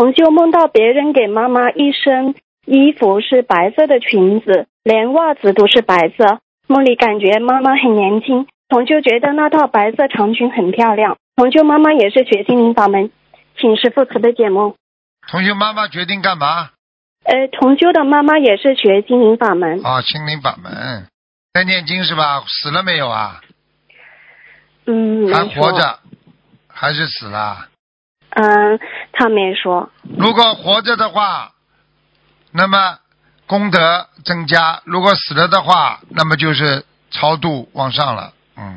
同修梦到别人给妈妈一身衣服是白色的裙子，连袜子都是白色。梦里感觉妈妈很年轻，同修觉得那套白色长裙很漂亮。同修妈妈也是学心灵法门，请师父慈悲解梦。 同修妈妈决定干嘛？ 同修的妈妈也是学心灵法门。 心灵法门，在念经是吧？死了没有啊？还活着，还是死了？ 他没说。 如果活着的话，那么功德增加；如果死了的话，那么就是超度往上了。